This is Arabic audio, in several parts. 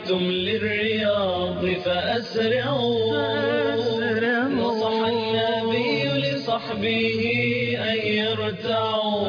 سعيتم للرياض فأسرعوا. نصح النبي لصحبه أن يرتعوا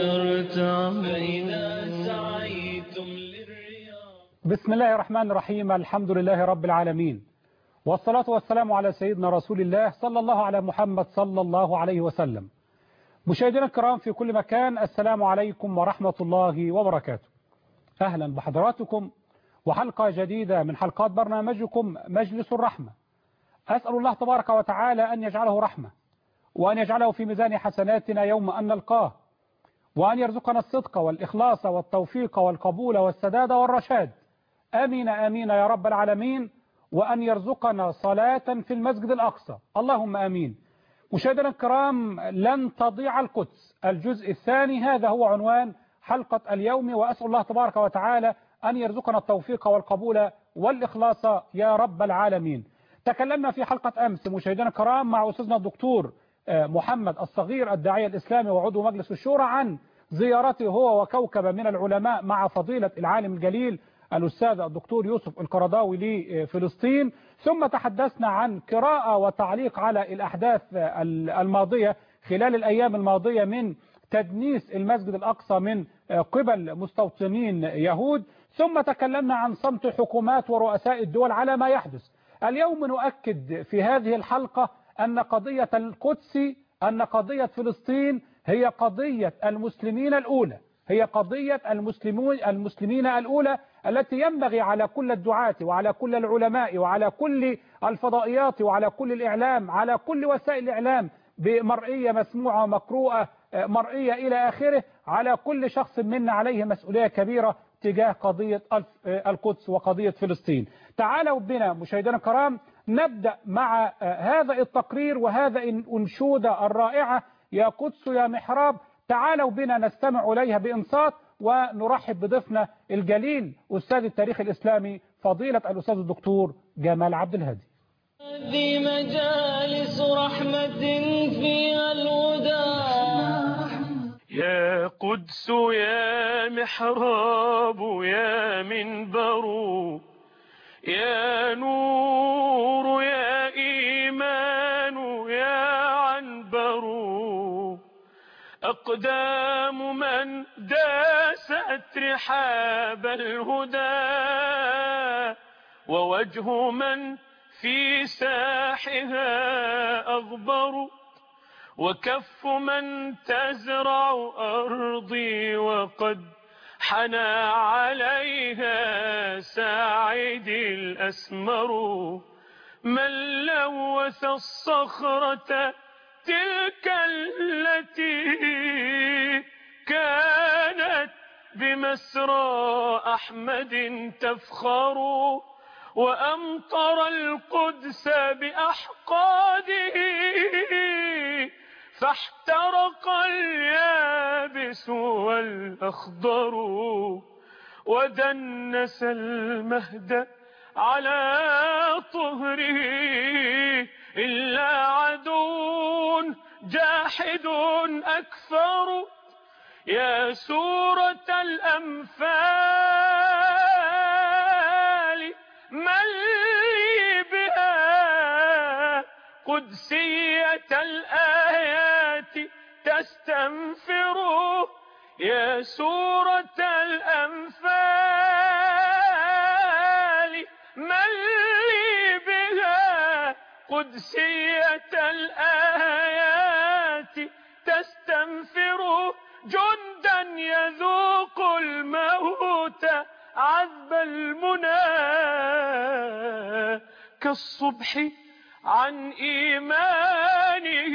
فإذا سعيتم للرياض. بسم الله الرحمن الرحيم. الحمد لله رب العالمين، والصلاة والسلام على سيدنا رسول الله صلى الله على محمد صلى الله عليه وسلم. مشاهدينا الكرام في كل مكان، السلام عليكم ورحمة الله وبركاته. أهلا بحضراتكم وحلقة جديدة من حلقات برنامجكم مجلس الرحمة. أسأل الله تبارك وتعالى أن يجعله رحمة، وأن يجعله في ميزان حسناتنا يوم أن نلقاه، وأن يرزقنا الصدق والإخلاص والتوفيق والقبول والسداد والرشاد. آمين آمين يا رب العالمين. وأن يرزقنا صلاة في المسجد الأقصى، اللهم آمين. مشاهدينا الكرام، لن تضيع القدس، الجزء الثاني، هذا هو عنوان حلقة اليوم، وأسأل الله تبارك وتعالى أن يرزقنا التوفيق والقبول والإخلاص يا رب العالمين. تكلمنا في حلقة أمس مشاهدينا الكرام مع أستاذنا الدكتور محمد الصغير الداعية الإسلامي وعضو مجلس الشورى عن زيارته هو وكوكب من العلماء مع فضيلة العالم الجليل الأستاذ الدكتور يوسف القرضاوي لفلسطين. ثم تحدثنا عن قراءة وتعليق على الأحداث الماضية خلال الأيام الماضية من تدنيس المسجد الأقصى من قبل مستوطنين يهود. ثم تكلمنا عن صمت حكومات ورؤساء الدول على ما يحدث. اليوم نؤكد في هذه الحلقة أن قضية القدس، أن قضية فلسطين هي قضية المسلمين الأولى، هي قضية المسلمين الأولى التي ينبغي على كل الدعاة وعلى كل العلماء وعلى كل الفضائيات وعلى كل الإعلام، على كل وسائل الإعلام، بمرئية مسموعة ومقروءة مرئية إلى آخره، على كل شخص منا عليه مسؤولية كبيرة تجاه قضية القدس وقضية فلسطين. تعالوا بنا مشاهدينا الكرام نبدأ مع هذا التقرير وهذا الأنشودة الرائعة يا قدس يا محراب. تعالوا بنا نستمع إليها بإنصات ونرحب بضيفنا الجليل أستاذ التاريخ الإسلامي فضيلة الأستاذ الدكتور جمال عبد الهادي. هذه مجالس رحمة فيها الهدى. يا قدس يا محراب يا منبر يا نور يا إيمان يا عنبر، أقدام من داست رحاب الهدى، ووجه من في ساحها أغبر، وكف من تزرع أرضي وقد حنى عليها ساعدي الأسمر، من لوث الصخرة تلك التي كانت بمسرى أحمد تفخر، وأمطر القدس بأحقاده فاحترق اليابس والأخضر، ودنس المهد على طهره إلا عدو جاحد أكثر. يا سورة الأنفال من لي بها قدسية الآيات تستنفر، يا سورة الأنفال من لي بها قدسية الآيات تستنفر، جندا يذوق الموت عذب المنى كالصبح عن إيمانه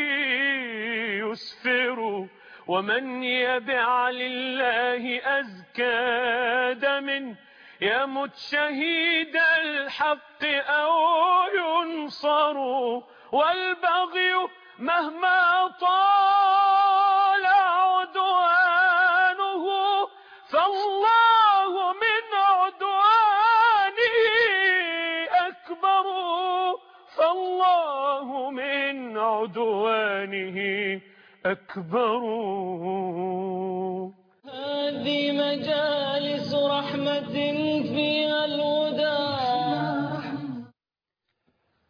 يسفر، ومن يبع لله أزكى دم يمت شهيد الحق أو ينصر، والبغي مهما طال عدوانه فالله من عدوانه أكبر، فالله من عدوانه أكبر. هذه مجالس رحمة فيها الهدى.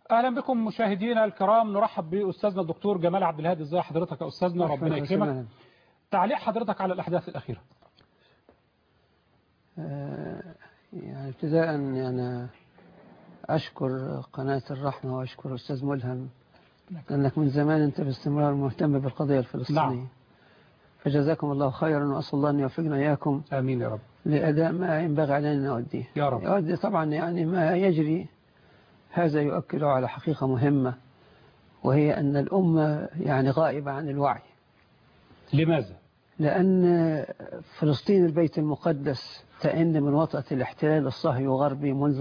اهلا بكم مشاهدينا الكرام. نرحب باستاذنا الدكتور جمال عبد الهادي. ازي حضرتك يا استاذنا؟ ربنا يكرمك. تعليق حضرتك على الاحداث الاخيره. يعني ابتداء أنا أشكر قناة الرحمة وأشكر أستاذ ملهم، لأنك من زمان أنت باستمرار مهتم بالقضية الفلسطينية. نعم. فجزاكم الله خيرا، وأسأل الله أن يوفقنا إياكم آمين يا رب لأداء ما ينبغي علينا أن نؤديه يا رب. يؤدي طبعا يعني ما يجري هذا يؤكد على حقيقة مهمة، وهي أن الأمة يعني غائبة عن الوعي. لماذا؟ لأن فلسطين البيت المقدس تئن من وطأة الاحتلال الصهيوني الغربي منذ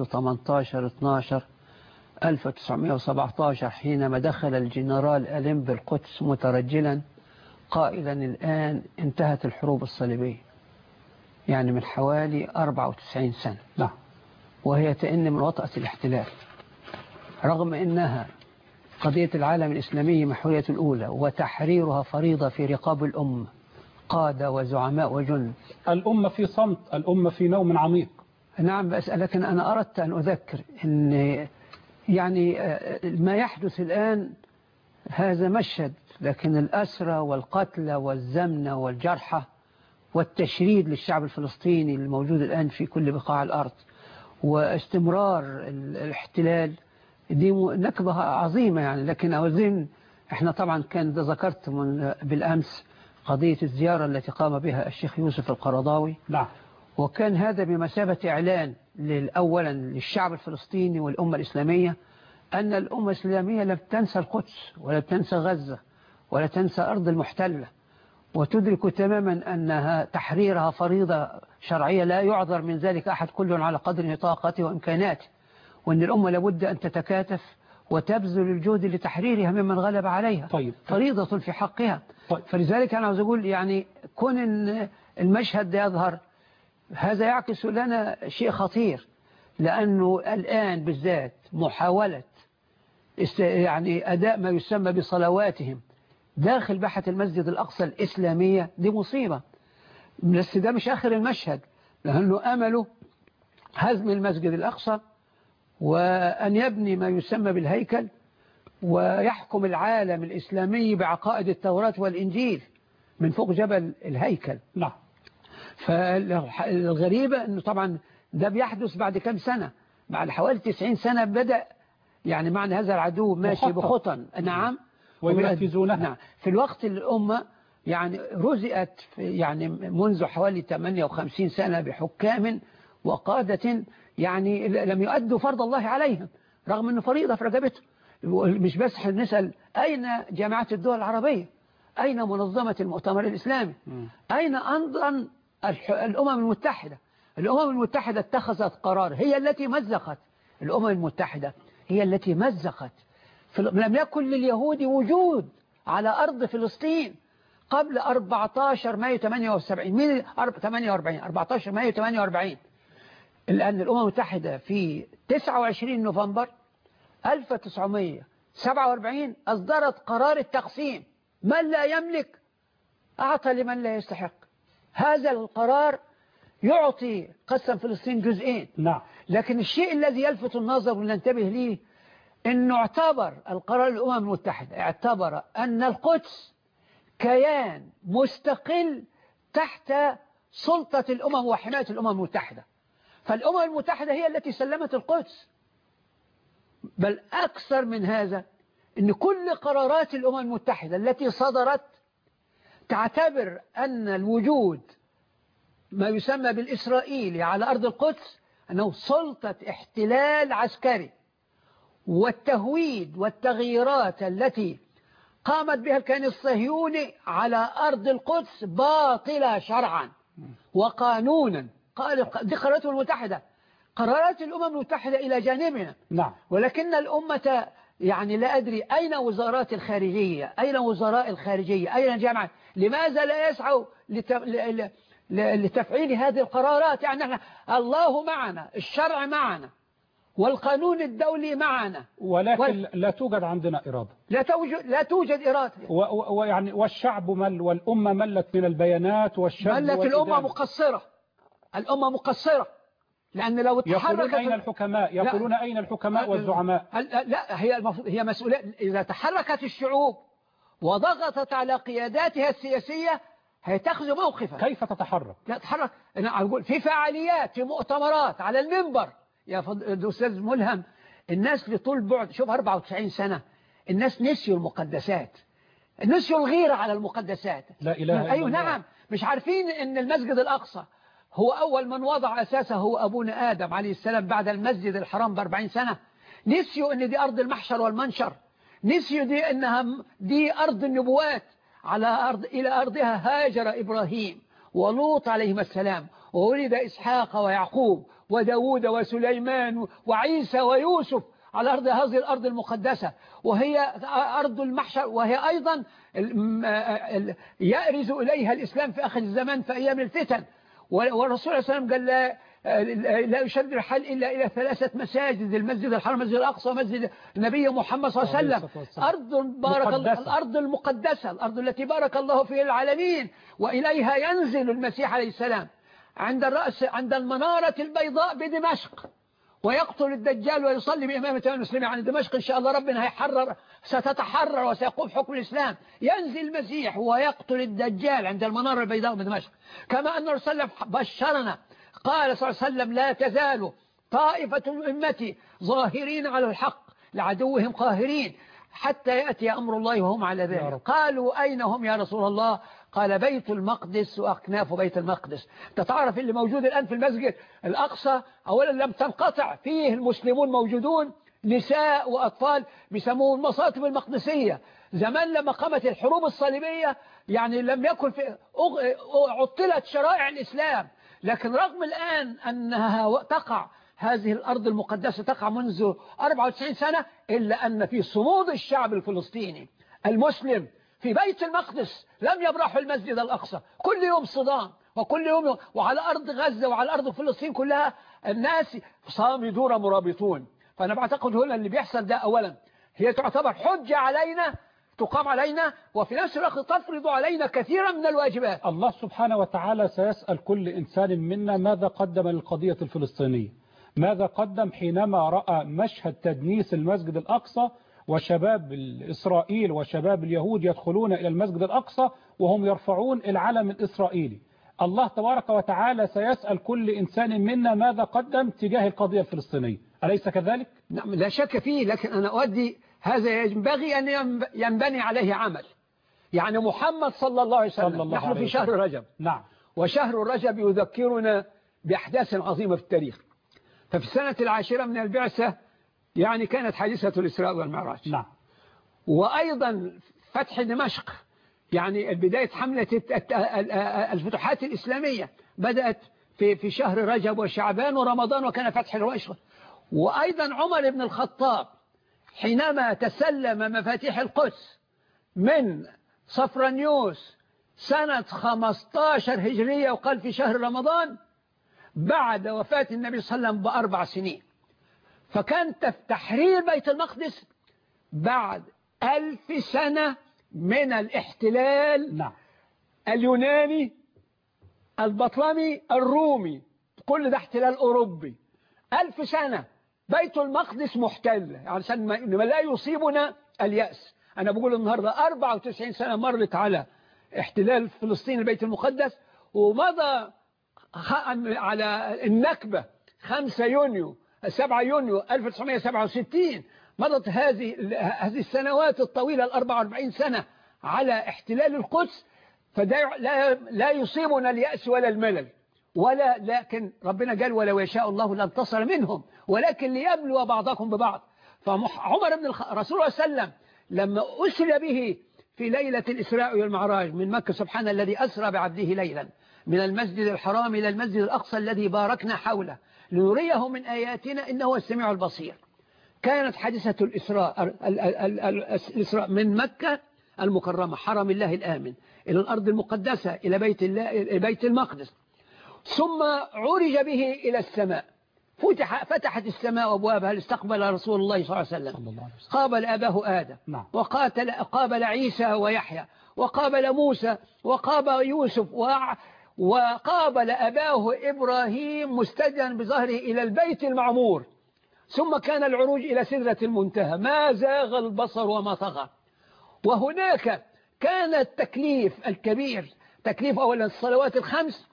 18/12/1917 حينما دخل الجنرال ألين بالقدس مترجلا قائلا الآن انتهت الحروب الصليبية، يعني من حوالي 94 سنة. نعم. وهي تئن من وطأة الاحتلال، رغم أنها قضية العالم الإسلامي محورية الأولى وتحريرها فريضة في رقاب الأمة، قادة وزعماء وجند. الأمة في صمت، الأمة في نوم عميق. نعم، بس لكن أنا أردت أن أذكر أن يعني ما يحدث الآن هذا مشهد، لكن الأسرى والقتلى والزمنة والجرحى والتشريد للشعب الفلسطيني الموجود الآن في كل بقاع الأرض واستمرار الاحتلال دي نكبة عظيمة يعني. لكن أظن احنا طبعا كان ذكرت بالأمس قضية الزيارة التي قام بها الشيخ يوسف القرضاوي. نعم. وكان هذا بمثابة إعلان أولا للشعب الفلسطيني والأمة الإسلامية أن الأمة الإسلامية لم تنسى القدس ولا تنسى غزة ولا تنسى أرض المحتلة، وتدرك تماما أنها تحريرها فريضة شرعية لا يعذر من ذلك أحد، كل على قدر طاقته وإمكاناته، وأن الأمة لابد أن تتكاتف وتبذل الجهد لتحريرها ممن غلب عليها. طيب. فريضة في حقها. طيب. فلذلك أنا عاوز أقول يعني كون أن المشهد ده يظهر، هذا يعكس لنا شيء خطير، لأنه الآن بالذات محاولة يعني أداء ما يسمى بصلواتهم داخل باحة المسجد الأقصى الإسلامية دي مصيبة. بس ده مش آخر المشهد، لأنه أمله هزم المسجد الأقصى وأن يبني ما يسمى بالهيكل ويحكم العالم الإسلامي بعقائد التوراة والإنجيل من فوق جبل الهيكل. نعم. فالغريبة أنه طبعا ده بيحدث بعد كم سنة، بعد حوالي 90 سنة بدأ يعني معنى هذا العدو ماشي بخطا. نعم. وينفذونها. نعم. في الوقت اللي الأمة يعني رزقت يعني منذ حوالي 58 سنة بحكام وقادة يعني لم يؤدوا فرض الله عليهم رغم أنه فريضة في رقبتهم. مش بس نسأل أين جامعة الدول العربية، أين منظمة المؤتمر الإسلامي، أين أيضا الأمم المتحدة. الأمم المتحدة اتخذت قرار، هي التي مزقت. الأمم المتحدة هي التي مزقت. لم يكن لليهود وجود على أرض فلسطين قبل 14 مايو 48. 14 مايو 48. لأن الأمم المتحدة في 29 نوفمبر 1947 أصدرت قرار التقسيم، من لا يملك أعطى لمن لا يستحق. هذا القرار يعطي قسم فلسطين جزئين. نعم. لكن الشيء الذي يلفت النظر وننتبه ليه أنه اعتبر القرار الأمم المتحدة اعتبر أن القدس كيان مستقل تحت سلطة الأمم وحماية الأمم المتحدة. فالأمم المتحدة هي التي سلمت القدس. بل أكثر من هذا، أن كل قرارات الأمم المتحدة التي صدرت تعتبر أن الوجود ما يسمى بالإسرائيلي على أرض القدس أنه سلطة احتلال عسكري، والتهويد والتغييرات التي قامت بها الكيان الصهيوني على أرض القدس باطلة شرعا وقانونا. دي قرارات المتحدة، قرارات الأمم المتحدة إلى جانبنا. نعم. ولكن الأمة يعني لا أدري أين وزارات الخارجية، أين وزراء الخارجية، أين الجامعة، لماذا لا يسعوا لتفعيل هذه القرارات؟ يعني احنا الله معنا، الشرع معنا، والقانون الدولي معنا، ولكن لا توجد عندنا إرادة. لا توجد إرادة. ويعني والشعب مل، والأمة ملت من البيانات والشد ملت. الأمة مقصرة، الأمة مقصرة لأن لو يقولون تحركت أين الحكماء، يقولون أين الحكماء والزعماء. لا، هي مسؤولية. إذا تحركت الشعوب وضغطت على قياداتها السياسية هيتخذوا موقفا. كيف تتحرك؟ لا تتحرك. أنا أقول في فعاليات، في مؤتمرات، على المنبر. يا أستاذ ملهم، الناس لطول بعد، شوف 94 سنة الناس نسيوا المقدسات، نسيوا الغيرة على المقدسات. لا إله إلا أيوة الله. نعم، مش عارفين أن المسجد الأقصى هو أول من وضع أساسه هو أبونا آدم عليه السلام بعد المسجد الحرام ب40 سنة. نسيوا أن دي أرض المحشر والمنشر، نسيوا دي أنها دي أرض النبوات، على أرض إلى أرضها هاجر إبراهيم ولوط عليهما السلام، وولد إسحاق ويعقوب وداود وسليمان وعيسى ويوسف على أرض هذه الأرض المقدسة، وهي أرض المحشر، وهي أيضا يأرز إليها الإسلام في آخر الزمان في أيام الفتن. والرسول صلى الله عليه وسلم قال لا يشد الحال إلا إلى 3 مساجد: المسجد الحرام، المسجد الأقصى، مسجد النبي محمد صلى الله عليه وسلم. أرض بارك الله، الأرض المقدسة، الأرض التي بارك الله فيها العالمين، وإليها ينزل المسيح عليه السلام عند الرأس، عند المنارة البيضاء بدمشق، ويقتل الدجال ويصلي بإمامة المسلمين. عن دمشق إن شاء الله ربنا هيحرر، ستتحرر وسيقوم حكم الإسلام. ينزل المسيح ويقتل الدجال عند المنارة البيضاء بدمشق. كما أن الرسول صلى الله عليه وسلم بشرنا، قال صلى الله عليه وسلم: لا تزال طائفة من أمتي ظاهرين على الحق لعدوهم قاهرين حتى يأتي أمر الله وهم على ذلك. قالوا: أين هم يا رسول الله؟ قال: بيت المقدس وأكناف بيت المقدس. تتعرف اللي موجود الآن في المسجد الأقصى أولا لم تنقطع، فيه المسلمون موجودون، نساء وأطفال، بيسموه المصاطب المقدسية. زمان لما قامت الحروب الصليبية يعني لم يكن في عطلت شرائع الإسلام، لكن رغم الآن أنها تقع هذه الأرض المقدسة تقع منذ 94 سنة، إلا أن في صمود الشعب الفلسطيني المسلم في بيت المقدس لم يبرحوا المسجد الأقصى، كل يوم صدام، وكل يوم، وعلى أرض غزة وعلى أرض فلسطين كلها الناس صامدون مرابطون. فأنا بعتقد هنا اللي بيحصل ده أولا هي تعتبر حجة علينا تقام علينا، وفي نفس الوقت تفرض علينا كثيرا من الواجبات. الله سبحانه وتعالى سيسأل كل إنسان منا ماذا قدم للقضية الفلسطينية، ماذا قدم حينما رأى مشهد تدنيس المسجد الأقصى وشباب إسرائيل وشباب اليهود يدخلون إلى المسجد الأقصى وهم يرفعون العلم الإسرائيلي. الله تبارك وتعالى سيسأل كل إنسان منا ماذا قدم تجاه القضية الفلسطينية، أليس كذلك؟ نعم لا شك فيه، لكن أنا أؤدي هذا ينبغي أن ينبني عليه عمل. يعني محمد صلى الله عليه وسلم، نحن في شهر رجب، نعم، وشهر رجب يذكرنا بأحداث عظيمة في التاريخ. ففي السنة 10 من البعثة يعني كانت حادثة الإسراء والمعراج، نعم، وأيضا فتح دمشق، يعني بداية حملة الفتوحات الإسلامية بدأت في شهر رجب وشعبان ورمضان، وكان فتح الواشق. وأيضا عمر بن الخطاب حينما تسلم مفاتيح القدس من صفرانيوس سنة 15 هجرية، وقال في شهر رمضان بعد وفاة النبي صلى الله عليه وسلم ب4 سنين. فكان تحرير بيت المقدس بعد 1000 سنة من الاحتلال، نعم، اليوناني البطلمي الرومي، كل ده احتلال أوروبي. 1000 سنة بيت المقدس محتل، عشان ما لا يصيبنا اليأس. أنا بقول النهاردة 94 سنة مرت على احتلال فلسطين البيت المقدس، ومضى على النكبة 5 يونيو 7 يونيو 1967. مضت هذه السنوات الطويلة 44 سنة على احتلال القدس، فده لا يصيبنا اليأس ولا الملل ولا، لكن ربنا قال: ولو يشاء الله لانتصر منهم ولكن ليبلو بعضكم ببعض. فعمر بن رسول الله صلى الله عليه وسلم لما أسري به في ليلة الإسراء والمعراج من مكة، سبحان الذي أسرى بعبده ليلا من المسجد الحرام إلى المسجد الأقصى الذي باركنا حوله لنريه من آياتنا إنه هو السميع البصير. كانت حادثة الإسراء من مكة المكرمة حرم الله الآمن إلى الأرض المقدسة إلى بيت المقدس، ثم عرج به إلى السماء، فتحت السماء أبوابها لاستقبل رسول الله صلى الله عليه وسلم. قابل أباه آدم، نعم، قابل عيسى ويحيى، وقابل موسى، وقابل يوسف، وقابل أباه إبراهيم مستجدا بظهره إلى البيت المعمور، ثم كان العروج إلى سدرة المنتهى، ما زاغ البصر وما طغى. وهناك كان التكليف الكبير، تكليف أولا الصلوات الخمس،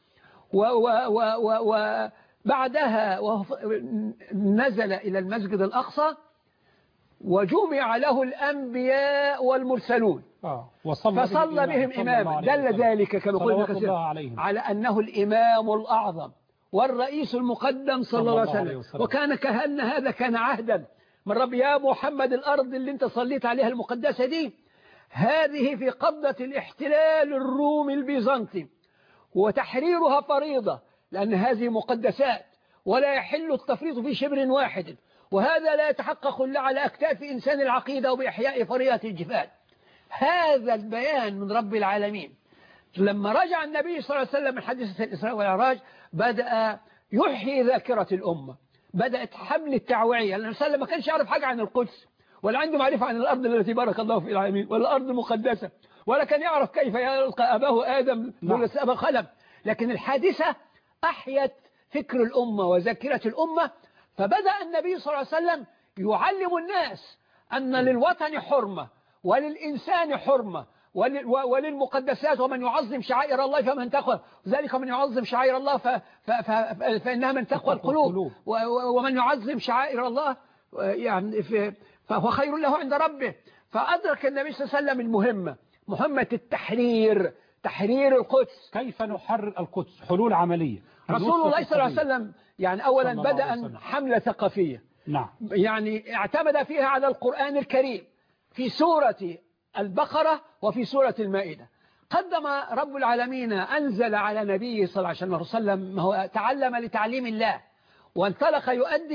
وبعدها نزل إلى المسجد الأقصى وجمع له الأنبياء والمرسلون فصلى بهم إماما. دل ذلك كما قلنا على أنه الإمام الأعظم والرئيس المقدم صلى الله عليه وسلم. وكان كأن هذا كان عهدا من رب، يا محمد الأرض اللي انت صليت عليها المقدسة دي هذه في قبضة الاحتلال الرومي البيزنطي، وتحريرها فريضة لأن هذه مقدسات ولا يحل التفريط في شبر واحد، وهذا لا يتحقق إلا على أكتاف إنسان العقيدة وبإحياء فريضة الجهاد. هذا البيان من رب العالمين. لما رجع النبي صلى الله عليه وسلم من حادثة الإسراء والمعراج بدأ يحيي ذاكرة الأمة، بدأت حمل التعوية، لأن الرسول ما كانش يعرف حاجة عن القدس ولا عنده معرفة عن الأرض التي بارك الله في العالمين ولا الأرض المقدسة، ولا كان يعرف كيف يلقى أباه آدم ولا أبا خلم. لكن الحادثة أحيت فكر الأمة وذاكرة الأمة، فبدأ النبي صلى الله عليه وسلم يعلم الناس أن للوطن حرمة وللإنسان حرمة وللمقدسات، ومن يعظم شعائر الله فمن تقوى ذلك، من يعظم شعائر الله فإنها من تقوى القلوب، ومن يعظم شعائر الله يعني فهو خير له عند ربه. فأدرك النبي صلى الله عليه وسلم المهمة، مهمة التحرير، تحرير القدس. كيف نحرر القدس؟ حلول عملية. رسول الله صلى الله عليه وسلم يعني أولا بدأ حملة ثقافية، نعم، يعني اعتمد فيها على القرآن الكريم في سورة البقرة وفي سورة المائدة. قدم رب العالمين أنزل على نبيه صلى الله عليه وسلم ما هو تعلم لتعليم الله، وانطلق يؤدي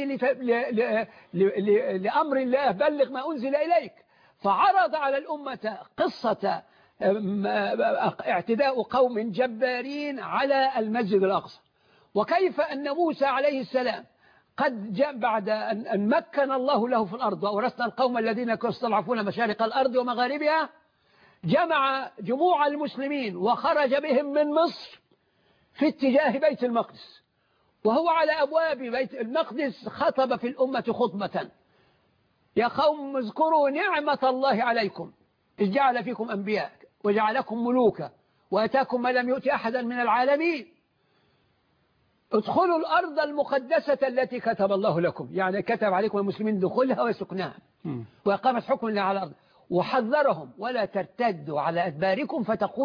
لأمر الله، بلغ ما أنزل إليك. فعرض على الأمة قصة اعتداء قوم جبارين على المسجد الأقصى، وكيف أن موسى عليه السلام قد جاء بعد أن مكن الله له في الأرض وأورثنا القوم الذين يستضعفون مشارق الأرض ومغاربها، جمع جموع المسلمين وخرج بهم من مصر في اتجاه بيت المقدس، وهو على أبواب بيت المقدس خطب في الأمة خطبة: يا قوم اذكروا نعمة الله عليكم إذ جعل فيكم أنبياء وجعلكم ملوكا وأتاكم ما لم يؤت أحدا من العالمين، ادخلوا الأرض المقدسة التي كتب الله لكم، يعني كتب عليكم المسلمين دخولها وسكنها وإقامة حكم الله على الأرض، وحذرهم: ولا ترتدوا على أدباركم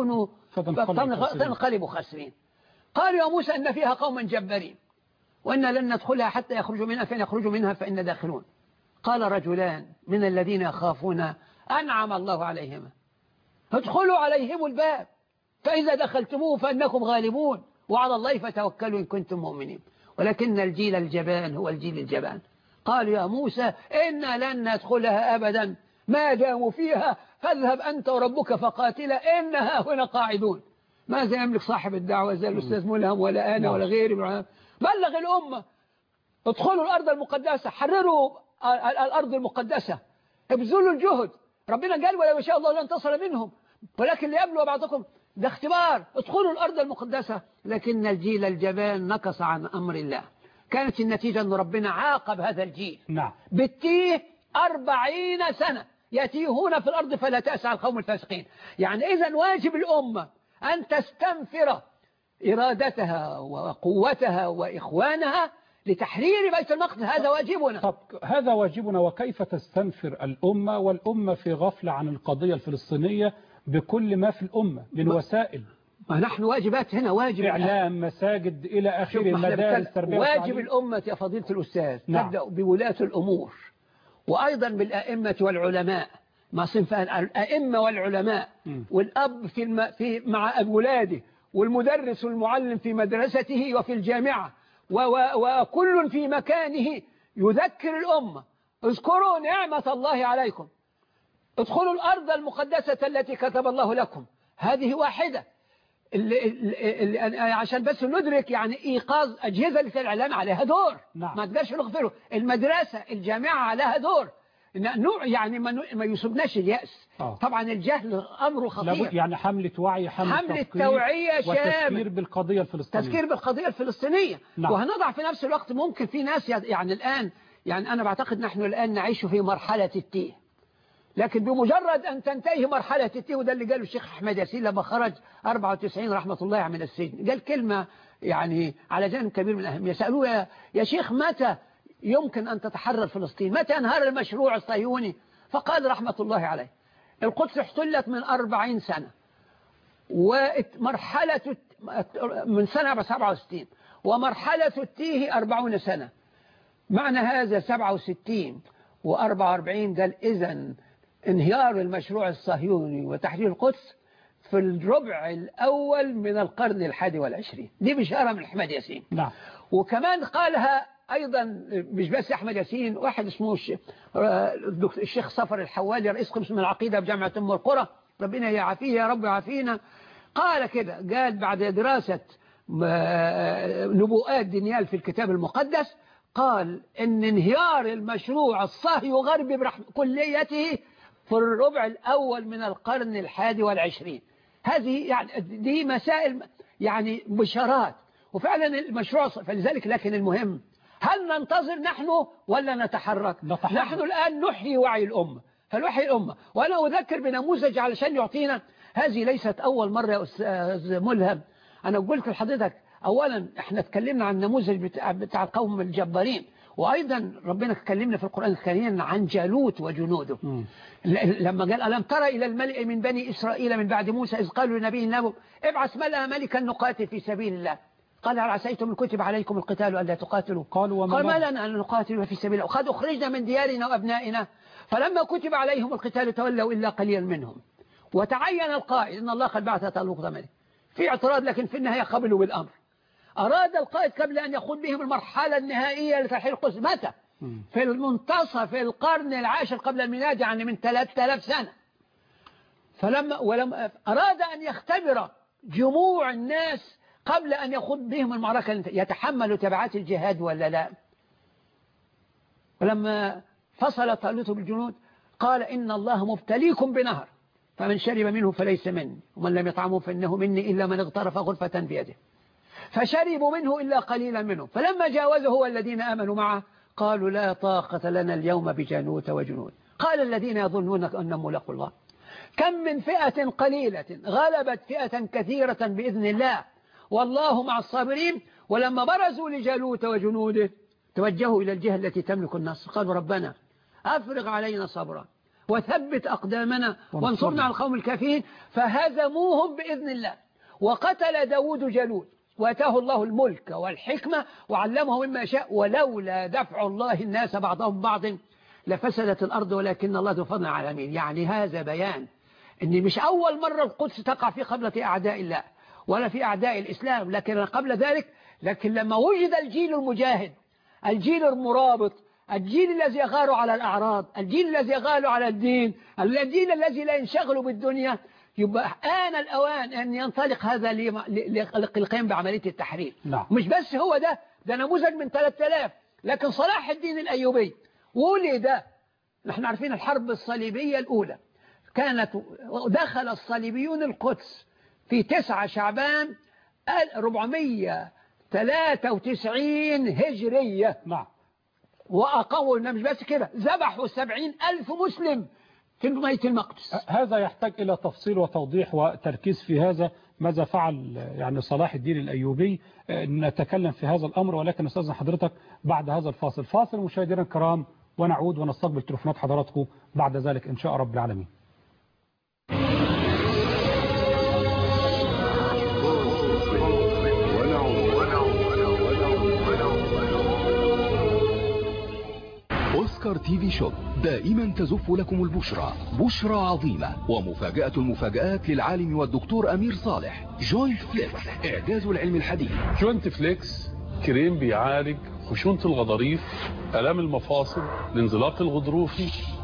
فتنقلبوا خاسرين. قالوا يا موسى إن فيها قوما جبارين وإن لن ندخلها حتى يخرجوا منها، فإن يخرجوا منها فإن داخلون. قال رجلان من الذين يخافون أنعم الله عليهما ادخلوا عليهم الباب فإذا دخلتموه فإنكم غالبون وعلى الله فتوكلوا إن كنتم مؤمنين، ولكن الجيل الجبان هو الجيل الجبان. قالوا يا موسى إنا لن ندخلها أبدا ما داموا فيها فاذهب أنت وربك فقاتلا إنها هنا قاعدون. ماذا يملك صاحب الدعوة زي الأستاذ ملهم ولا أنا ولا غيري؟ بلغ الأمة: ادخلوا الأرض المقدسة، حرروا الأرض المقدسة، ابذلوا الجهد. ربنا قال: ولو شاء الله لانتصر منهم ولكن ليبلو بعضكم، ده اختبار. ادخلوا الأرض المقدسة، لكن الجيل الجبان نكص عن أمر الله. كانت النتيجة أن ربنا عاقب هذا الجيل بالتيه 40 سنة يتيهون في الأرض فلا تأس على القوم الفاسقين. يعني إذن واجب الأمة أن تستنفر إرادتها وقوتها وإخوانها لتحرير بيت المقدس. هذا واجبنا. طب هذا واجبنا. وكيف تستنفر الأمة والأمة في غفلة عن القضية الفلسطينية بكل ما في الأمة من وسائل؟ نحن واجبات هنا، واجب إعلام، مساجد إلى آخره، المدارس، تربية واجب الأمة يا فضيلة الأستاذ. تبدأ بولاة الأمور وأيضا بالأئمة والعلماء، مع صنف الأئمة والعلماء، والأب في مع أولاده، والمدرس والمعلم في مدرسته وفي الجامعة، وكل في مكانه يذكر الأمة: اذكروا نعمة الله عليكم، ادخلوا الأرض المقدسة التي كتب الله لكم. هذه واحدة عشان بس ندرك يعني إيقاظ أجهزة الإعلام عليها دور. ما تقدرش نغفره. المدرسة، الجامعة عليها دور. يعني ما يصبناش اليأس. طبعا الجهل أمره خطير، يعني حملة وعي، حملة توعية وتذكير بالقضية الفلسطينية، تذكير بالقضية الفلسطينية. نعم. وهنضع في نفس الوقت ممكن في ناس يعني الآن، يعني أنا بعتقد نحن الآن نعيش في مرحلة التيه، لكن بمجرد أن تنتهي مرحلة التيه، وده اللي قاله الشيخ أحمد ياسين لما خرج 94 رحمة الله من السجن، قال كلمة يعني على جانب كبير من الأهمية. سألوه يا شيخ متى يمكن أن تتحرر فلسطين، متى ينهار المشروع الصهيوني؟ فقال رحمة الله عليه القدس احتلت من 40 سنة، ومرحلة من سنة 67، ومرحلة التيه 40 سنة. معنى هذا 67 و44 قال إذن انهيار المشروع الصهيوني وتحرير القدس في الربع الأول من القرن 21. دي بشارة من أحمد ياسين. نعم. وكمان قالها أيضا مش بس أحمد ياسين، واحد اسمه الشيخ صفر الحوالي رئيس قسم العقيدة بجامعة أم القرى، ربنا يعافيه يا رب يعافينا، قال كده، قال بعد دراسة نبوءات دانيال في الكتاب المقدس، قال إن انهيار المشروع الصهيوني غربي كليته في الربع الأول من القرن 21. هذه يعني دي مسائل يعني بشارات، وفعلا المشروع فلذلك. لكن المهم هل ننتظر نحن ولا نتحرك؟ نحن الآن نحيي وعي الأمة، فنحيي الأمة. وأنا أذكر بنموذج علشان يعطينا، هذه ليست أول مرة يا أستاذ ملهم. أنا قلت لحضرتك أولا احنا اتكلمنا عن النموذج بتاع القوم الجبارين، وأيضا ربنا اتكلمنا في القرآن الكريم عن جالوت وجنوده. لما قال ألم ترى إلى الملئ من بني إسرائيل من بعد موسى إذ قالوا لنبي له ابعث ملكا نقاتل في سبيل الله، قال هل عسيتم إن كتب عليكم القتال ألا تقاتلوا؟ قال ما لنا أن نقاتل في سبيل الله وقد أخرجنا من ديارنا وأبنائنا فلما كتب عليهم القتال تولوا إلا قليلا منهم. وتعين القائد إن الله قد بعث طالوت ملك، في اعتراض لكن في النهاية قبلوا بالأمر. أراد القائد قبل أن يخوض بهم المرحلة النهائية لتحرير القدس متى؟ في المنتصف القرن 10 قبل الميلاد، يعني من 3000 سنة. ولما أراد أن يختبر جموع الناس قبل أن يخوض بهم المعركة يتحمل تبعات الجهاد ولا لا. ولما فصل طالوت بالجنود قال إن الله مبتليكم بنهر فمن شرب منه فليس مني ومن لم يطعمه فإنه مني إلا من اغترف غرفة بيده، فشربوا منه إلا قليلا منهم، فلما جاوزه هو الذين آمنوا معه قالوا لا طاقة لنا اليوم بجالوت وجنود. قال الذين يظنون أنهم ملاقوا الله كم من فئة قليلة غلبت فئة كثيرة بإذن الله والله مع الصابرين. ولما برزوا لجالوت وجنوده توجهوا إلى الجهة التي تملك النصر، قالوا ربنا أفرغ علينا صبرا وثبت أقدامنا وانصرنا على القوم الكافرين، فهزموهم بإذن الله. وقتل داود جالوت واتاه الله الملك والحكمة وعلمه مما شاء، ولولا دفع الله الناس بعضهم بعض لفسدت الأرض ولكن الله ذو فضل على العالمين. يعني هذا بيان أن مش أول مرة القدس تقع في قبضة أعداء الله ولا في أعداء الإسلام، لكن قبل ذلك. لكن لما وجد الجيل المجاهد، الجيل المرابط، الجيل الذي يغار على الأعراض، الجيل الذي يغار على الدين، الجيل الذي لا ينشغل بالدنيا، يبقى آن الأوان أن ينطلق هذا للقيام بعملية التحرير. نعم. مش بس هو ده نموذج من 3000. لكن صلاح الدين الأيوبي ولد، نحن عارفين الحرب الصليبية الأولى كانت، دخل الصليبيون القدس في 9 شعبان 493 هجرية. نعم. وأقاموا مش بس كده، ذبحوا 70,000 مسلم في بيت المقدس. هذا يحتاج إلى تفصيل وتوضيح وتركيز في هذا، ماذا فعل يعني صلاح الدين الأيوبي. نتكلم في هذا الأمر، ولكن أستاذنا حضرتك بعد هذا الفاصل مشاهدينا الكرام، ونعود ونستقبل تليفونات حضراتكم بعد ذلك إن شاء رب العالمين. أوسكار تي في شوب دائما تزف لكم البشرى، بشرى عظيمة ومفاجأة المفاجآت للعالم والدكتور أمير صالح. جوينت فليكس، إعجاز العلم الحديث. جوينت فليكس كريم بيعالج خشونة الغضاريف، آلام المفاصل، الانزلاق الغضروفي،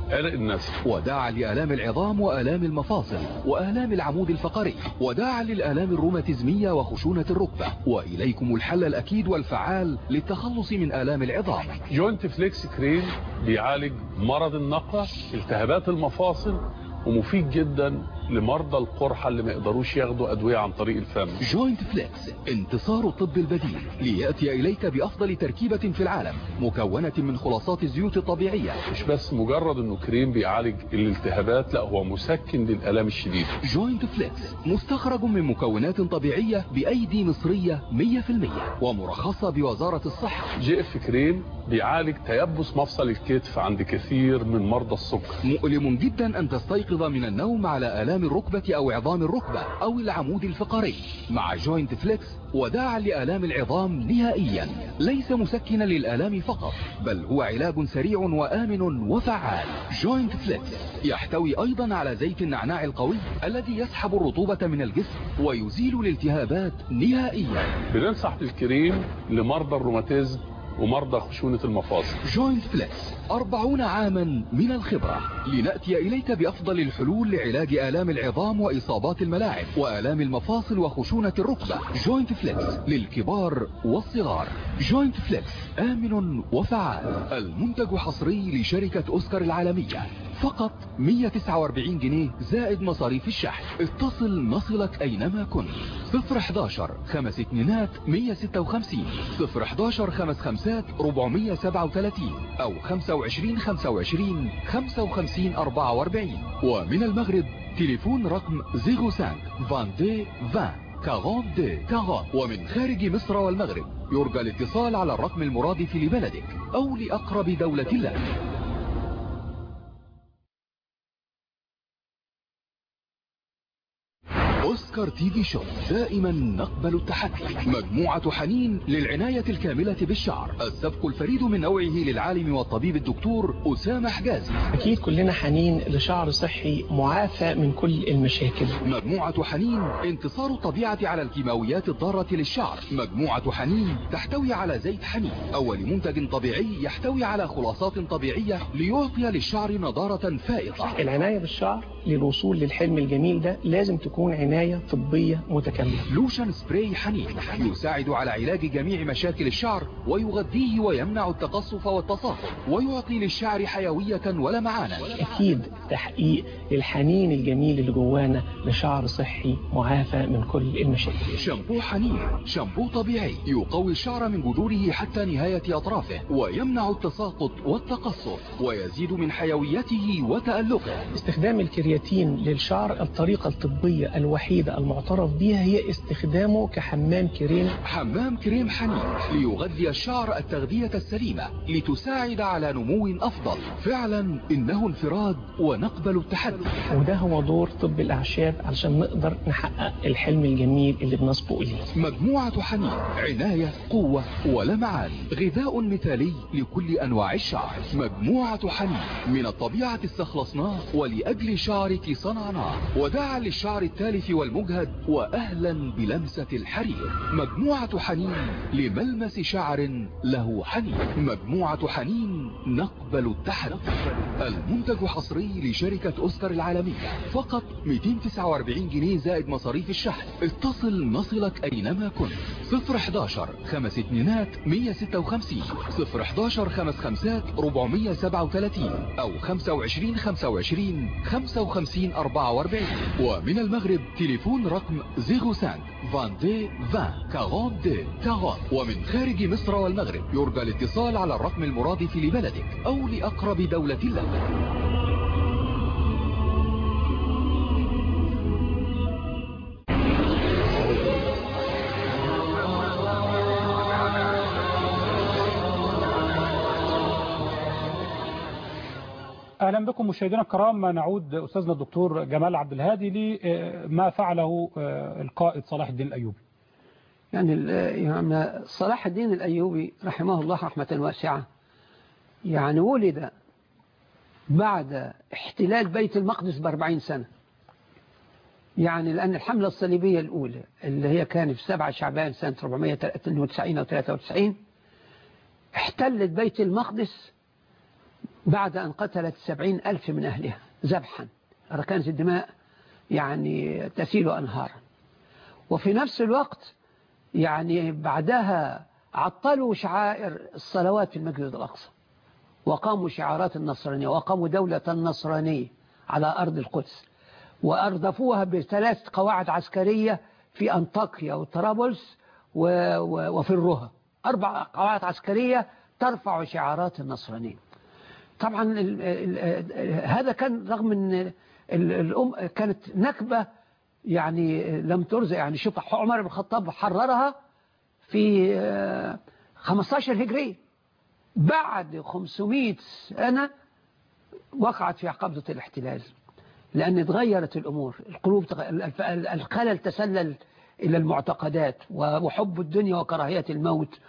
عرق النسل، وداعا لآلام العظام وآلام المفاصل وآلام العمود الفقري، وداعا للآلام الروماتيزمية وخشونة الركبة. وإليكم الحل الأكيد والفعال للتخلص من آلام العظام. جوينت فليكس كريم بيعالج مرض النقرة، التهابات المفاصل، ومفيد جدا لمرضى القرحة اللي ما يقدروش ياخدوا أدوية عن طريق الفم. جوينت فليكس انتصار الطب البديل ليأتي إليك بأفضل تركيبة في العالم، مكونة من خلاصات الزيوت الطبيعية. مش بس مجرد انه كريم بيعالج الالتهابات، لا هو مسكن للآلام الشديدة. جوينت فليكس مستخرج من مكونات طبيعية بأيدي مصرية 100% ومرخصة بوزارة الصحة. جي اف كريم بيعالج تيبس مفصل الكتف عند كثير من مرضى السكر. مؤلم جدا أن تستيقظ من النوم على آلام الركبة أو عظام الركبة أو العمود الفقري. مع جوينت فليكس وداعا لآلام العظام نهائيا، ليس مسكنا للآلام فقط، بل هو علاج سريع وآمن وفعال. جوينت فليكس يحتوي أيضا على زيت النعناع القوي الذي يسحب الرطوبة من الجسم ويزيل الالتهابات نهائيا. بننصح بالكريم لمرضى الروماتيزم ومرضى خشونة المفاصل. جوينت فليكس 40 عاما من الخبرة، لنأتي إليك بأفضل الحلول لعلاج آلام العظام وإصابات الملاعب وآلام المفاصل وخشونة الركبة. جوينت فليكس للكبار والصغار. جوينت فليكس آمن وفعال. المنتج حصري لشركة أوسكار العالمية، فقط 149 جنيه زائد مصاريف الشحن. اتصل نصلك أينما كنت. 011 5 2 156 011 5 5 437 أو 25 25 55 44. ومن المغرب تليفون رقم 05 22 20 42 40. ومن خارج مصر والمغرب يرجى الاتصال على الرقم المرادف لبلدك أو لأقرب دولة لك. أوسكار تي في شوب دائما نقبل التحدي. مجموعة حنين للعناية الكاملة بالشعر، السبق الفريد من نوعه للعالم والطبيب الدكتور أسامة حجازي. أكيد كلنا حنين لشعر صحي معافى من كل المشاكل. مجموعة حنين انتصار الطبيعة على الكيماويات الضارة للشعر. مجموعة حنين تحتوي على زيت حنين، أول منتج طبيعي يحتوي على خلاصات طبيعية ليعطي للشعر نضارة فائقة. العناية بالشعر للوصول للحلم الجميل ده لازم تكون عناية طبية متكاملة. لوشن سبراي حنين يساعد على علاج جميع مشاكل الشعر ويغذيه ويمنع التقصف والتصاقم ويعطي للشعر حيوية ولمعانا. أكيد تحقيق للحنين الجميل اللي جوانا لشعر صحي معافى من كل المشاكل. شامبو حنين شامبو طبيعي يقوي الشعر من جذوره حتى نهاية أطرافه ويمنع التساقط والتقصف ويزيد من حيويته وتألقه. استخدام الكرياتين للشعر الطريقة الطبية الوحيدة المعترف بها هي استخدامه كحمام كريم. حمام كريم حنين ليغذي الشعر التغذية السليمة لتساعد على نمو أفضل. فعلا إنه انفراد ونقبل التحدي. وده هو دور طب الأعشاب علشان نقدر نحقق الحلم الجميل اللي بنسبق إليه. مجموعة حنين عناية قوة ولمعان، غذاء مثالي لكل أنواع الشعر. مجموعة حنين من الطبيعة استخلصناه ولأجل شعرك صنعناه، وداعا للشعر التالف والمجهد وأهلا بلمسة الحرير. مجموعة حنين لملمس شعر له حنين. مجموعة حنين نقبل التحدي. المنتج حصري لشركة أوسكار العالمية، فقط 249 جنيه زائد مصاريف الشحن. اتصل نصلك أينما كنت. 011 5 2 156 011 5 5 437 أو 25 25 55 44. ومن المغرب تليفون رقم 05 22 20 42 40. ومن خارج مصر والمغرب يرجى الاتصال على الرقم المرادف لبلدك أو لأقرب دولة لك. أهلا بكم مشاهدينا الكرام. نعود أستاذنا الدكتور جمال عبد الهادي لما فعله القائد صلاح الدين الأيوبي. يعني صلاح الدين الأيوبي رحمه الله رحمة واسعة، يعني ولد بعد احتلال بيت المقدس ب40 سنة، يعني لأن الحملة الصليبية الأولى اللي هي كانت في 7 شعبان سنة 492 أو 93 احتلت بيت المقدس بعد أن قتلت 70,000 من أهلها ذبحا، كانت الدماء يعني تسيل أنهارا. وفي نفس الوقت يعني بعدها عطلوا شعائر الصلوات في المسجد الأقصى، وقاموا شعارات النصرانية، وقاموا دولة النصرانية على أرض القدس، وأردفوها ب3 قواعد عسكرية في أنطاكيا وطرابلس وفي الرها، 4 قواعد عسكرية ترفع شعارات النصرانية. طبعا هذا كان رغم أن كانت نكبة يعني لم ترزق. يعني شوف عمر بن الخطاب حررها في 15 هجرية، بعد 500 سنة وقعت في قبضة الاحتلال، لأن اتغيرت الأمور، القلوب الخلل تسلل إلى المعتقدات وحب الدنيا وكراهية الموت،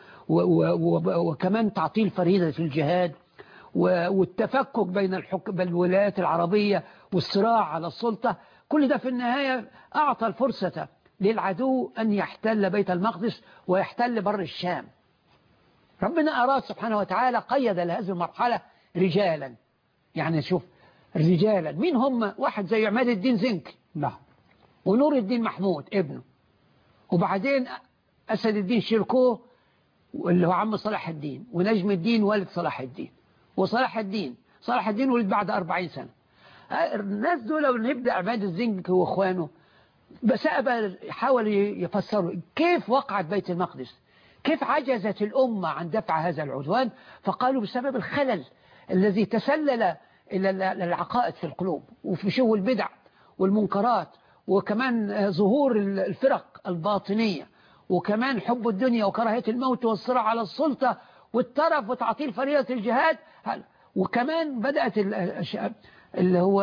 وكمان تعطيل فريضة الجهاد، والتفكك بين الولايات العربية والصراع على السلطة. كل ده في النهاية أعطى الفرصة للعدو أن يحتل بيت المقدس ويحتل بر الشام. ربنا أراد سبحانه وتعالى قيد لهذه المرحلة رجالا. يعني شوف رجالا، مين هم؟ واحد زي عماد الدين زنكي، نعم، ونور الدين محمود ابنه، وبعدين أسد الدين شيركو اللي هو عم صلاح الدين، ونجم الدين والد صلاح الدين، وصلاح الدين ولد بعد 40 سنة. الناس دول لو نبدأ عماد الزنكي وإخوانه بس حاولوا يفسروا كيف وقعت بيت المقدس، كيف عجزت الأمة عن دفع هذا العدوان، فقالوا بسبب الخلل الذي تسلل إلى العقائد في القلوب، وفي شو البدع والمنكرات، وكمان ظهور الفرق الباطنية، وكمان حب الدنيا وكراهية الموت والصراع على السلطة والترف وتعطيل فريضة الجهاد. وكمان بدأت اللي هو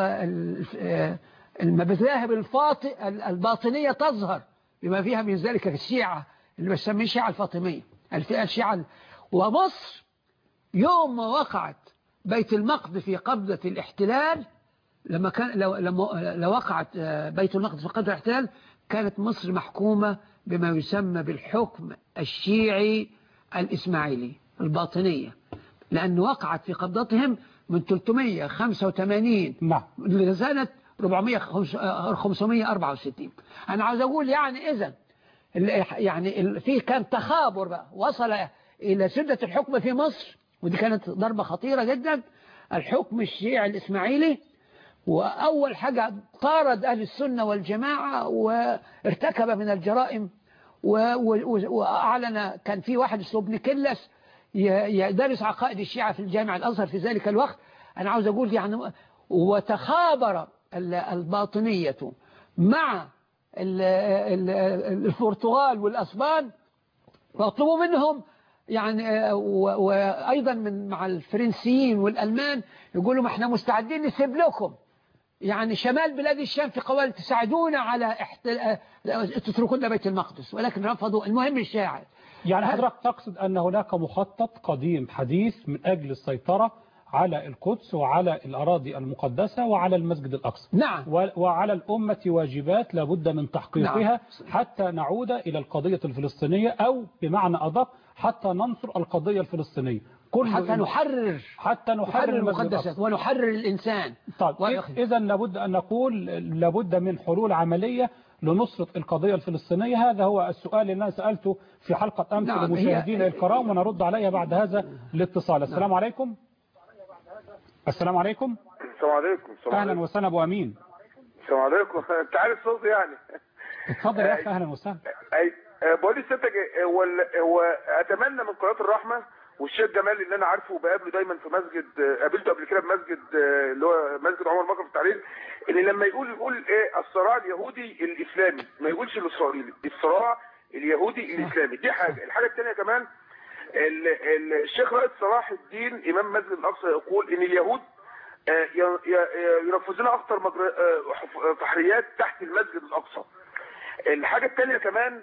المذاهب الباطنية تظهر بما فيها من ذلك الشيعة اللي بسميه الشيعة الفاطمية، الفئة الشيعة. ومصر يوم ما وقعت بيت المقدس في قبضة الاحتلال، لما وقعت بيت المقدس في قبضة الاحتلال، كانت مصر محكومة بما يسمى بالحكم الشيعي الإسماعيلي الباطنية، لأن وقعت في قبضتهم من 385 لسنة 564. أنا عاوز أقول يعني إذن يعني في كان تخابر بقى وصل إلى سدة الحكم في مصر، ودي كانت ضربة خطيرة جدا. الحكم الشيعي الإسماعيلي، وأول حاجة طارد أهل السنة والجماعة وارتكب من الجرائم، وأعلن كان في واحد اسمه ابن كلس يدرس عقائد الشيعة في الجامع الأزهر في ذلك الوقت. أنا عاوز أقول يعني وتخابر الباطنية مع البرتغال والأسبان، فاطلبوا منهم يعني وأيضا مع الفرنسيين والألمان، يقولوا ما احنا مستعدين نسيب لكم يعني شمال بلاد الشام في قوال تساعدونا على تتركون بيت المقدس، ولكن رفضوا. المهم الشاعر يعني حضرتك تقصد أن هناك مخطط قديم حديث من أجل السيطرة على القدس وعلى الأراضي المقدسة وعلى المسجد الأقصى. نعم. وعلى الأمة واجبات لابد من تحقيقها. نعم. حتى نعود إلى القضية الفلسطينية، أو بمعنى أدق حتى ننصر القضية الفلسطينية، حتى نحرر المقدسات ونحرر الإنسان. طيب إذا لابد أن نقول لابد من حلول عملية لنصرة القضية الفلسطينية. هذا هو السؤال اللي أنا سألته في حلقة أمس لمشاهدينا الكرام، ونرد عليها بعد هذا الاتصال. السلام عليكم. السلام عليكم. السلام عليكم. أهلا وسهلا أبو أمين. السلام عليكم. أنت عارف صوتي يعني. اتفضل يا أخي. أهلا وسهلا. بقول لسيادتك هو أتمنى من قناة الرحمة والشيخ جمال اللي أنا عارفه وبقابله دايما في مسجد، قابلته قبل كده بمسجد اللي هو مسجد عمر مكرم في التحرير، إن لما يقول إيه الصراع اليهودي الإسلامي، ما يقولش الإسرائيلي، الصراع اليهودي الإسلامي. دي حاجة. الحاجة الثانية كمان الشيخ رائد صلاح الدين إمام مسجد الأقصى يقول إن اليهود ينفذون أخطر فحريات تحت المسجد الأقصى. الحاجة الثانية كمان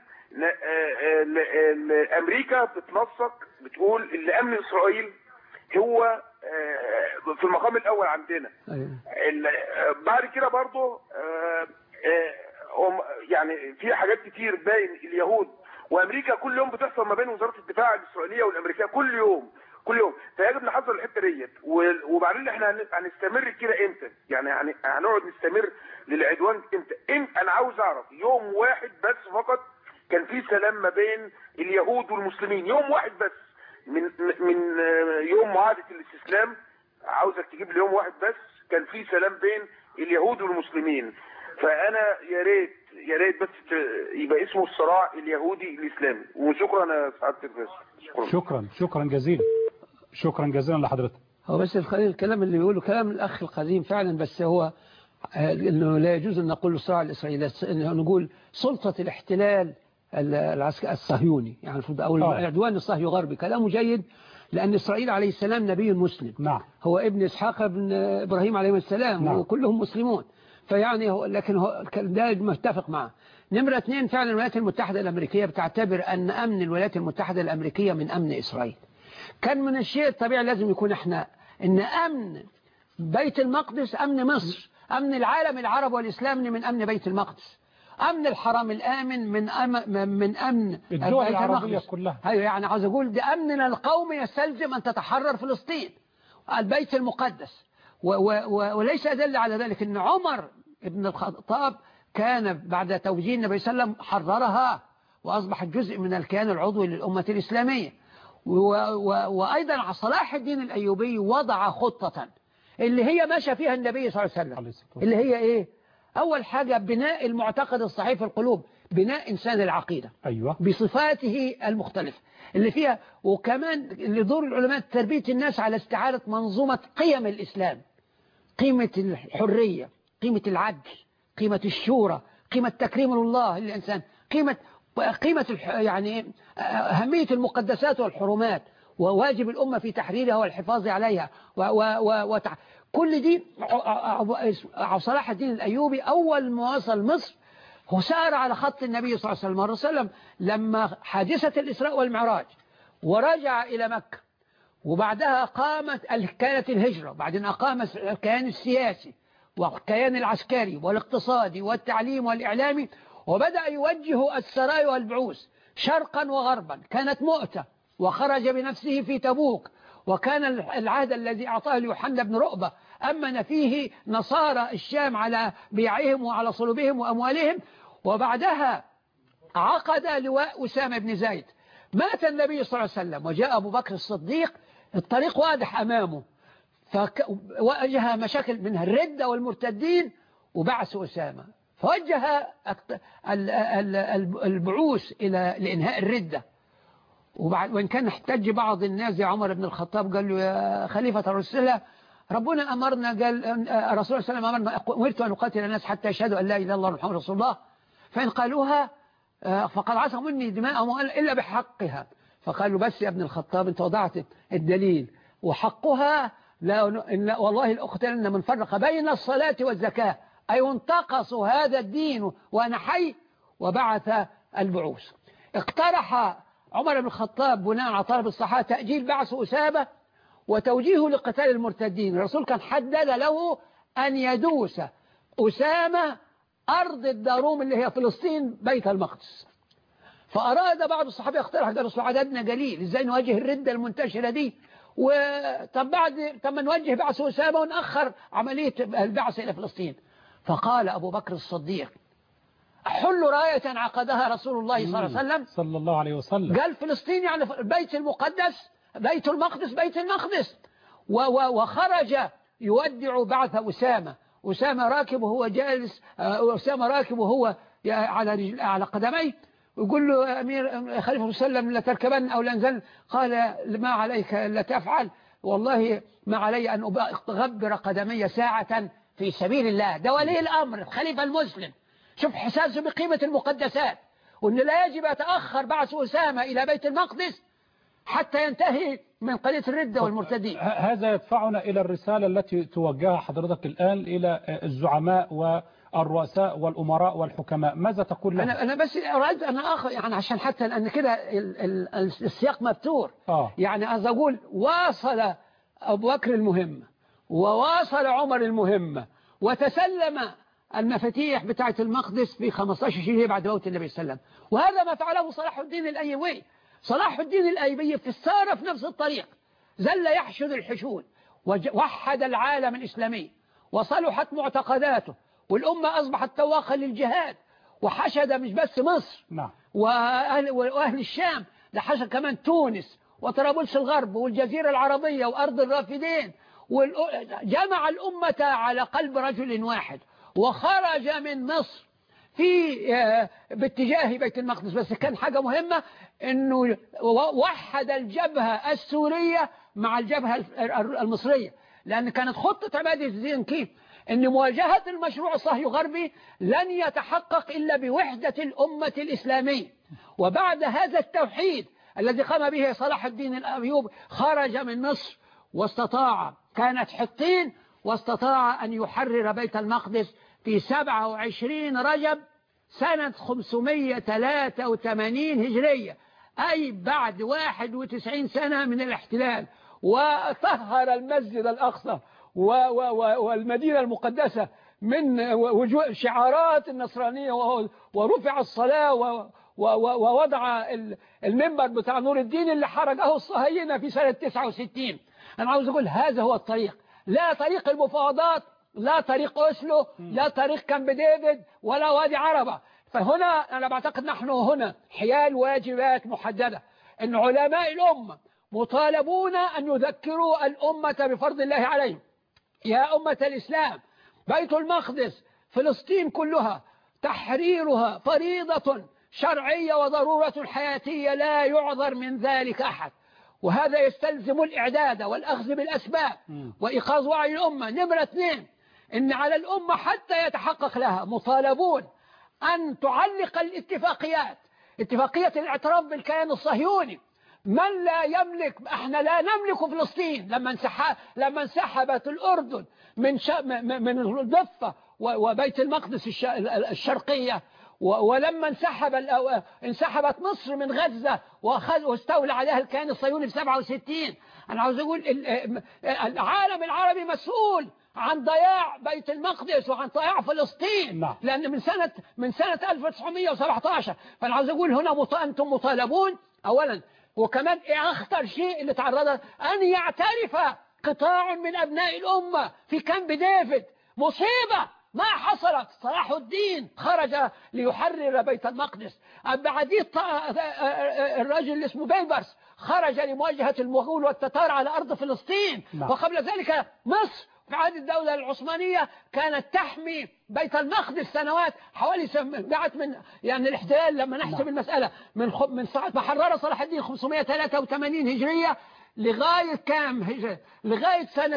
أمريكا بتنسق بتقول إن أمن إسرائيل هو في المقام الأول عندنا. بعد كده برضه يعني في حاجات كتير باين اليهود وأمريكا كل يوم بتحصل ما بين وزارة الدفاع الإسرائيلية والأمريكية كل يوم، كل يوم. فيجب نحذر الحته ديت. وبعدين احنا هنستمر كده امتى؟ يعني هنقعد نستمر للعدوان امتى؟ انا عاوز اعرف يوم واحد بس فقط كان في سلام ما بين اليهود والمسلمين، يوم واحد بس من يوم معاهده الاستسلام. عاوزك تجيب لي يوم واحد بس كان في سلام بين اليهود والمسلمين. فانا يا ريت بس يبقى اسمه الصراع اليهودي الاسلامي. وشكرا يا سعاده الرئيس. شكرا جزيلا. شكرا جزيلا لحضرتك. هو بس الكلام اللي بيقوله كلام الأخ القديم فعلا، بس هو إنه لا يجوز أن نقول الصراع الإسرائيلي، إنه نقول سلطة الاحتلال الصهيوني يعني أو العدوان الصهيوني غربي. كلامه جيد، لأن إسرائيل عليه السلام نبي مسلم. نعم. هو ابن إسحاق ابن إبراهيم عليه السلام. نعم. وكلهم مسلمون. فيعني لكن هو ده متفق معه. نمرة 2 فعلا الولايات المتحدة الأمريكية بتعتبر أن أمن الولايات المتحدة الأمريكية من أمن إسرائيل. كان من الشيء الطبيعي لازم يكون احنا ان امن بيت المقدس امن مصر، امن العالم العربي والاسلامي من امن بيت المقدس، امن الحرم الامن من امن الدول العربية كلها. ايوه يعني عاوز اقول ده امننا القومي يستلزم ان تتحرر فلسطين البيت المقدس. وليس ادل على ذلك ان عمر بن الخطاب كان بعد توجيه النبي صلى الله عليه وسلم حررها واصبحت جزء من الكيان العضوي للامه الاسلاميه. وأيضا صلاح الدين الأيوبي وضع خطة اللي هي ماشى فيها النبي صلى الله عليه وسلم، اللي هي إيه؟ أول حاجة بناء المعتقد الصحيح في القلوب، بناء إنسان العقيدة. أيوة. بصفاته المختلفة اللي فيها. وكمان اللي دور العلماء تربية الناس على استعادة منظومة قيم الإسلام، قيمة الحرية، قيمة العدل، قيمة الشورى، قيمة تكريم الله للإنسان، قيمة يعني أهمية المقدسات والحرمات وواجب الأمة في تحريرها والحفاظ عليها كل دي. صلاح الدين الأيوبي أول ما وصل مصر هو سار على خط النبي صلى الله عليه وسلم لما حادثة الإسراء والمعراج ورجع إلى مكة، وبعدها كانت الهجرة، بعدين أقام الكيان السياسي والكيان العسكري والاقتصادي والتعليم والإعلامي، وبدأ يوجه السرايا والبعوث شرقا وغربا. كانت مؤتة وخرج بنفسه في تبوك، وكان العهد الذي أعطاه ليوحنا بن رؤبة أمن فيه نصارى الشام على بيعهم وعلى صلبهم وأموالهم. وبعدها عقد لواء أسامة بن زيد. مات النبي صلى الله عليه وسلم وجاء أبو بكر الصديق، الطريق واضح أمامه، فواجه مشاكل منها الردة والمرتدين وبعث أسامة، فوجه البعوث إلى لإنهاء الردة. وإن كان احتج بعض الناس زي عمر بن الخطاب قال له يا خليفة الرسول الله ربنا أمرنا، قال الرسول صلى الله عليه وسلم أمرنا أمرت أن أقاتل الناس حتى يشهدوا أن لا إله إلا الله محمد رسول الله، فإن قالوها فقد عصوا مني دماءهم إلا بحقها. فقال له بس يا ابن الخطاب أنت وضعت الدليل، وحقها لا والله لأقتلن من فرق بين الصلاة والزكاة، أي وانتقصوا هذا الدين وأنا حي. وبعث البعوث. اقترح عمر بن الخطاب بناء على طلب الصحابة تأجيل بعث أسامة وتوجيهه لقتال المرتدين. الرسول كان حدد له أن يدوس أسامة أرض الداروم اللي هي فلسطين بيت المقدس. فأراد بعض الصحابة يقترح، قال الرسول عددنا قليل إزاي نواجه الردة المنتشرة دي، طب نوجه بعث أسامة ونأخر عملية البعث إلى فلسطين. فقال أبو بكر الصديق حل راية عقدها رسول الله صلى الله عليه وسلم صلى الله عليه وسلم، قال فلسطين يعني البيت المقدس، بيت المقدس بيت المقدس. وخرج يودع بعث أسامة راكب وهو جالس، أسامة راكب وهو على قدميه، ويقول له أمير خليفة صلى الله عليه وسلم لا تركبن أو لنزل. قال ما عليك لا تفعل، والله ما علي أن أغبر قدمي ساعة في سبيل الله. ده ولي الأمر الخليفة المسلم، شوف حساسه بقيمة المقدسات، وأن لا يجب أتأخر بعث أسامة إلى بيت المقدس حتى ينتهي من قضية الردة والمرتدين. هذا يدفعنا إلى الرسالة التي توجهها حضرتك الآن إلى الزعماء والرؤساء والأمراء والحكماء، ماذا تقول لهم؟ أنا بس أريد أن يعني عشان حتى لأن كده السياق مبتور. يعني عايز أقول واصل أبو بكر المهمة وواصل عمر المهمة وتسلم المفاتيح بتاعة المقدس في 15 شهر بعد موت النبي صلى الله عليه وسلم. وهذا ما فعله صلاح الدين الأيوبي. صلاح الدين الأيوبي في السارة في نفس الطريق، زل يحشد الحشود، ووحد العالم الإسلامي وصلحت معتقداته، والأمة أصبحت تواقا للجهاد، وحشد مش بس مصر وأهل الشام، ده حشد كمان تونس وطرابلس الغرب والجزيرة العربية وأرض الرافدين، جمع الأمة على قلب رجل واحد، وخرج من مصر باتجاه بيت المقدس. بس كان حاجة مهمة أنه وحد الجبهة السورية مع الجبهة المصرية، لأن كانت خطة عماد الدين كيف أن مواجهة المشروع الصهيوني الغربي لن يتحقق إلا بوحدة الأمة الإسلامية. وبعد هذا التوحيد الذي قام به صلاح الدين الأيوبي خرج من مصر واستطاع، كانت حطين، واستطاع أن يحرر بيت المقدس في 27 رجب سنة 583 هجرية، أي بعد 91 سنة من الاحتلال. وطهر المسجد الأقصى والمدينة المقدسة من شعارات النصرانية، ورفع الصلاة ووضع المنبر بتاع نور الدين اللي حرقه الصهاينة في سنة 69. أنا عاوز أقول هذا هو الطريق، لا طريق المفاوضات، لا طريق أوسلو، لا طريق كامب ديفيد، ولا وادي عربة. فهنا أنا بعتقد نحن هنا حيال واجبات محددة، أن علماء الأمة مطالبون أن يذكروا الأمة بفرض الله عليهم. يا أمة الإسلام، بيت المقدس، فلسطين كلها تحريرها فريضة شرعية وضرورة حياتية، لا يعذر من ذلك أحد، وهذا يستلزم الإعداد والأخذ بالأسباب وإيقاظ وعي الأمة. نمرة 2، إن على الأمة حتى يتحقق لها مطالبون أن تعلق الاتفاقيات، اتفاقية الاعتراف بالكيان الصهيوني. من لا يملك، احنا لا نملك فلسطين لما انسحبت الأردن من الضفة وبيت المقدس الشرقية، ولما انسحبت مصر من غزة واستولى عليها الكيان الصهيوني في 67. أنا عاوز أقول العالم العربي مسؤول عن ضياع بيت المقدس وعن ضياع فلسطين، لأن من سنة 1917. فأنا عاوز أقول هنا أنتم مطالبون أولا، وكمان أخطر شيء اللي تعرض أن يعترف قطاع من أبناء الأمة في كامب ديفيد. مصيبة ما حصلت، صلاح الدين خرج ليحرر بيت المقدس، بعديه الرجل اللي اسمه بيبرس خرج لمواجهة المغول والتتار على أرض فلسطين. وقبل ذلك مصر في عهد الدولة العثمانية كانت تحمي بيت المقدس سنوات، حوالي بعد من يعني الاحتلال، لما نحسب المسألة من ساعة ما حرر صلاح الدين 583 هجرية لغاية كام هجرية، لغاية سنة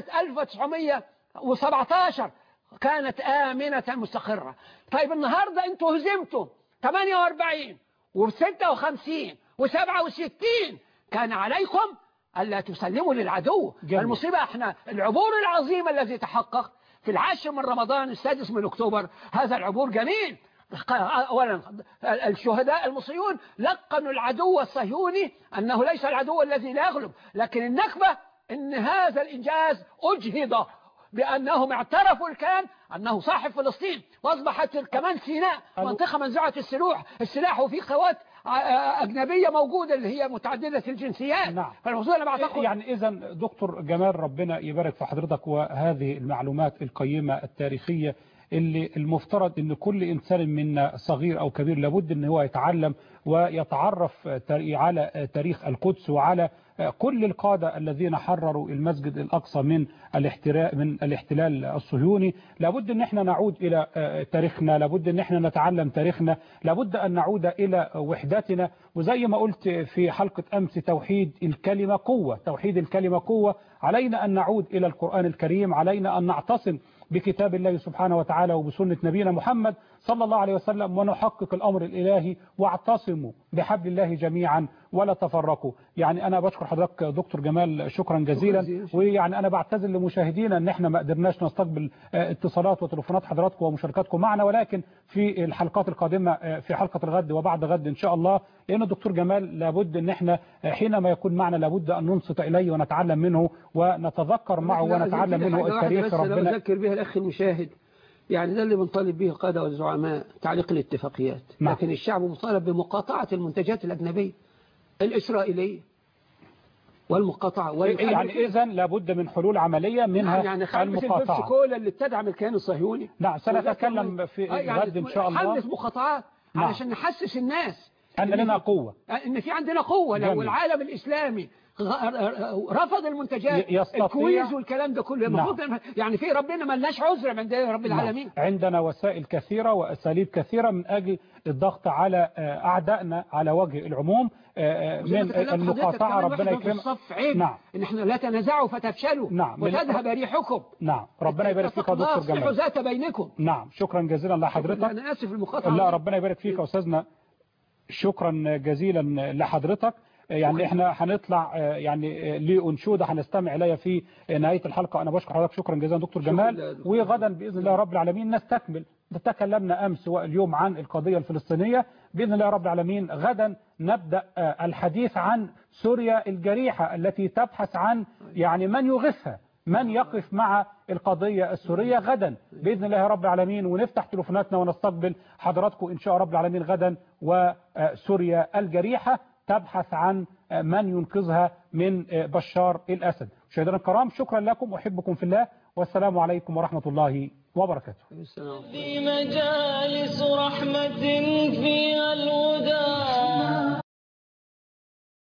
1917 كانت آمنة مستقرة. طيب النهاردة انتوا هزمتوا 48 و56 و67، كان عليكم ألا تسلموا للعدو. المصيبة احنا العبور العظيم الذي تحقق في 10 من رمضان 6 من أكتوبر، هذا العبور جميل. أولا الشهداء المصريون لقنوا العدو الصهيوني أنه ليس العدو الذي لا يغلب، لكن النكبة أن هذا الإنجاز أجهض بأنهم اعترفوا الكيان أنه صاحب فلسطين، وأصبحت كمان سيناء منطقة منزوعة السلاح وفي قوات أجنبية موجودة اللي هي متعددة الجنسيات. فالموضوع أنا بعتقد يعني إذا دكتور جمال ربنا يبارك في حضرتك، وهذه المعلومات القيمة التاريخية اللي المفترض ان كل انسان منا صغير او كبير لابد ان هو يتعلم ويتعرف على تاريخ القدس وعلى كل القادة الذين حرروا المسجد الأقصى من الاحتلال الصهيوني. لابد ان احنا نعود الى تاريخنا، لابد ان احنا نتعلم تاريخنا، لابد ان نعود الى وحدتنا. وزي ما قلت في حلقة امس، توحيد الكلمة قوة، توحيد الكلمة قوة. علينا ان نعود الى القرآن الكريم، علينا ان نعتصم بكتاب الله سبحانه وتعالى وبسنة نبينا محمد صلى الله عليه وسلم، ونحقق الأمر الإلهي. واعتصموا بحبل الله جميعا ولا تفرقوا. يعني أنا بشكر حضرتك دكتور جمال شكرا جزيلا، ويعني أنا بعتذر لمشاهدينا أن احنا ما قدرناش نستقبل اتصالات وتليفونات حضراتكم ومشاركاتكم معنا، ولكن في الحلقات القادمة في حلقة الغد وبعد غد إن شاء الله، لأن الدكتور جمال لابد أن احنا حينما يكون معنا لابد أن ننصت إليه ونتعلم منه ونتذكر معه ونتعلم منه التاريخ. ربنا أذكر بها الأخ المشاهد، يعني ده اللي بنطالب به القادة والزعماء، تعليق الاتفاقيات. لكن الشعب مطالب بمقاطعة المنتجات الأجنبية الإسرائيلية والمقاطعة يعني إذا لابد من حلول عملية منها يعني خلص البيبسي المقاطعة. كولا اللي بتدعم الكيان الصهيوني. نعم سنتكلم في غد إن شاء الله. حدث مقاطعات علشان نحسس الناس أن لنا قوة، ان في عندنا قوة. لو العالم الإسلامي رفض المنتجات الكويز والكلام ده كله المفروض يعني في ربنا ما لناش عذر عند رب العالمين. عندنا وسائل كثيرة وأساليب كثيرة من أجل الضغط على أعدائنا على وجه العموم من المقاطعة. ربنا يكرمك. نعم ان احنا لا تنازعوا فتفشلوا وتذهب ريحكم. نعم ربنا يبارك فيك يا دكتور جمال. اصلحوا ذات بينكم. نعم شكرا جزيلا لحضرتك. انا اسف المقاطعة. لا ربنا يبارك فيك يا أستاذنا، شكرا جزيلا لحضرتك. يعني احنا هنطلع يعني لأنشودة هنستمع إليها في نهاية الحلقة. أنا بشكر حضرتك شكرا جزيلا دكتور جمال. وغدا بإذن الله رب العالمين نستكمل. تكلمنا أمس واليوم عن القضية الفلسطينية. بإذن الله رب العالمين غدا نبدأ الحديث عن سوريا الجريحة التي تبحث عن يعني من يغثها، من يقف مع القضية السورية غدا بإذن الله رب العالمين. ونفتح تليفوناتنا ونستقبل حضراتكم إن شاء رب العالمين غدا. وسوريا الجريحة تبحث عن من ينقذها من بشار الأسد. مشاهدينا الكرام شكرا لكم، أحبكم في الله، والسلام عليكم ورحمة الله وبركاته. في مجالس رحمة فيها الهدى